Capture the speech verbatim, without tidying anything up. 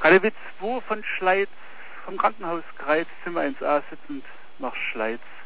Kallewitz zwei von Schleiz, vom Krankenhaus Kreis, Zimmer eins a sitzend nach Schleiz.